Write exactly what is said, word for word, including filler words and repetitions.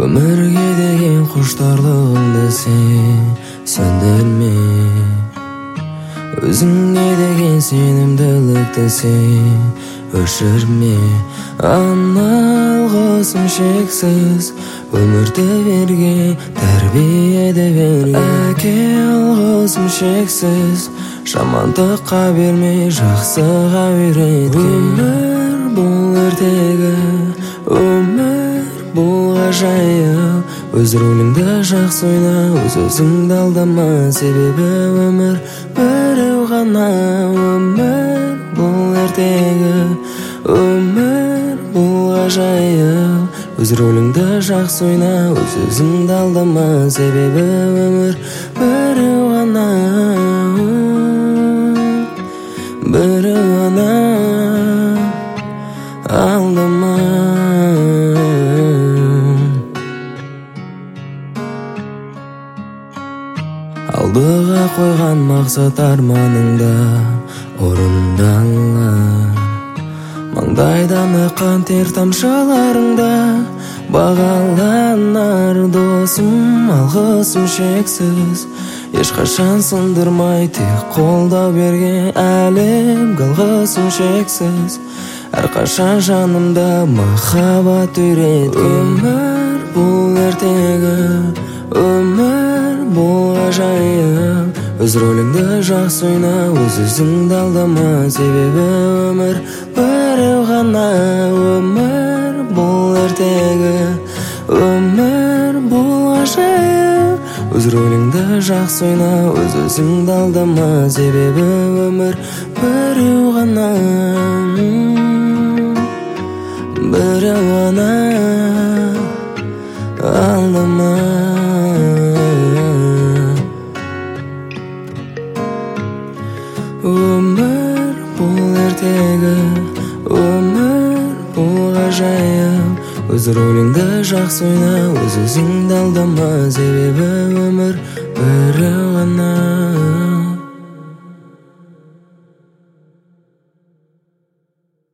Өмірге деген құштарлығыңды сен сөндірме, өзіңе деген сенімділікті сен өшірме. Аналғысым шексіз, өмірді берген тәрбиеде берген әке алғысым шексіз, жамандыққа бермей жақсыға үйреткен. Өмір бұл ертегі, өмір бұл ғажайып, өз рөліңді жақсы ойна, өз өзіңді алдама, себебі өмір біреу ғана. Өмір бұл ертегі, өмір бұл ғажайып, өз рөліңді жақсы ойна, өз өзіңді алдама, себебі өмір біреу ғана, біреу ғана. Алдама. Алдыға қойған мақсат арманыңда орындалар, маңдайдан аққан тер тамшыларыңда бағаланар. Досым, алғысым шексіз, ешқашан сындырмай тек қолдау берген әлемге алғысым шексіз, әрқашан жанымда махаббат үйреткен. Өмір бұл ертегі, өмір бұл ғажайып, өз рөліңді жақсы ойна, өз өзіңді алдама, себебі өмір біреу ғана. Өмір бұл ертегі, өмір бұл ғажайып, өз рөліңді жақсы ойна, өз өзіңді алдама, себебі өмір біреу ғана, біреу ғана. Алдама. Өмір бұл ертегі, өмір бұл ғажайып, өз рөліңді жақсы ойна, өз өзіңді алдама, себебі өмір біреу ғана.